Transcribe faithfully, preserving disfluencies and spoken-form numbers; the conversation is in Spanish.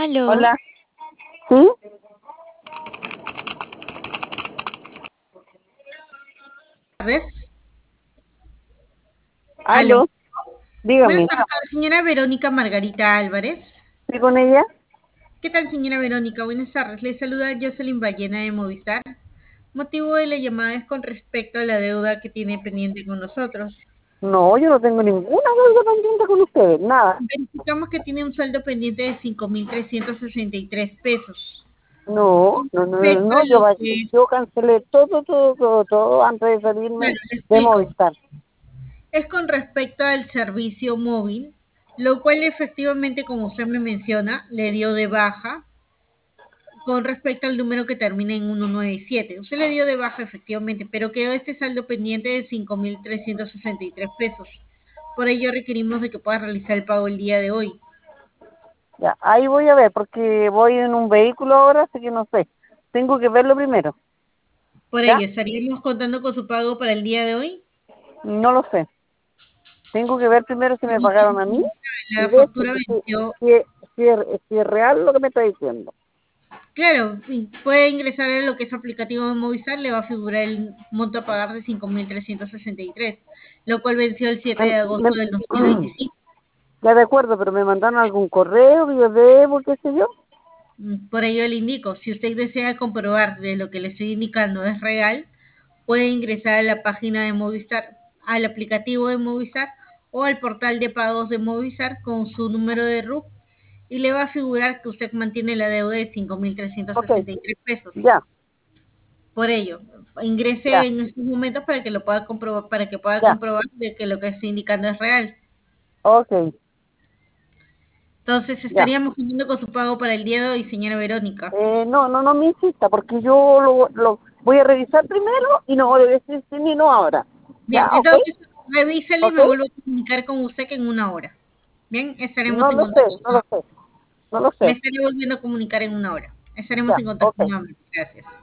Aló, Hola. ¿Sí? Tardes. Aló. Aló. Buenas Dígame. tardes, con la señora Verónica Margarita Álvarez. ¿Sí con ella? ¿Qué tal, señora Verónica? Buenas tardes. Le saluda Jocelyn Ballena de Movistar. Motivo de la llamada es con respecto a la deuda que tiene pendiente con nosotros. No, yo no tengo ninguna deuda pendiente con ustedes, nada. Verificamos que tiene un saldo pendiente de cinco mil trescientos sesenta y tres pesos. No, Con no, no, no, respecto a no, yo, lo va- que es, yo cancelé todo, todo, todo, todo antes de salirme claro, le de explico. Movistar. Es con respecto al servicio móvil, lo cual efectivamente, como usted me menciona, le dio de baja con respecto al número que termina en ciento noventa y siete. Usted le dio de baja efectivamente, pero quedó este saldo pendiente de cinco mil trescientos sesenta y tres pesos. Por ello requerimos de que pueda realizar el pago el día de hoy. Ya, ahí voy a ver, porque voy en un vehículo ahora, así que no sé. Tengo que verlo primero, Por ¿ya? ello, estaríamos contando con su pago para el día de hoy. No lo sé. Tengo que ver primero si me pagaron a mí y La ver si, factura si, venció. si, si es si es real lo que me está diciendo. Claro, y puede ingresar a lo que es aplicativo de Movistar, le va a figurar el monto a pagar de cinco mil trescientos sesenta y tres, lo cual venció el siete de Me- agosto me- del dos mil veinticinco. ya de acuerdo, pero me mandaron algún correo que yo debo, qué sé yo. Mm, Por ello le indico, si usted desea comprobar de lo que le estoy indicando es real, puede ingresar a la página de Movistar, al aplicativo de Movistar o al portal de pagos de Movistar con su número de R U C y le va a figurar que usted mantiene la deuda de cinco mil trescientos Ok, sesenta y tres pesos. ya, Por ello, ya, ingrese en estos momentos para que lo pueda comprobar, para que pueda ya, comprobar de que lo que estoy indicando es real. ok, Entonces ya. estaríamos cumpliendo con su pago para el día de hoy, señora Verónica. Eh, no, no, no me insista, porque yo lo, lo voy a revisar primero y no voy a decir sí ni no ahora. Bien, Ya, en ok, todo caso, revísale y ok, me vuelvo a comunicar con usted que en una hora. Bien, estaremos no en lo sé, contacto. no lo sé, no lo Me sé. estaré volviendo a comunicar en una hora. Estaremos Ya, en contacto ok. nuevamente. Gracias.